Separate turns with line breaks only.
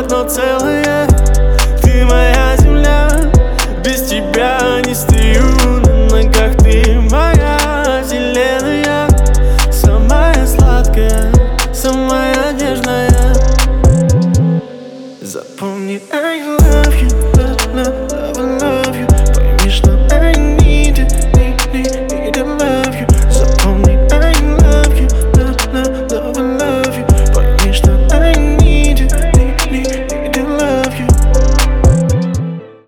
но целая. Ты моя земля, без тебя не стою на ногах. Ты моя вселенная, самая сладкая, самая нежная. Запомни, I love you.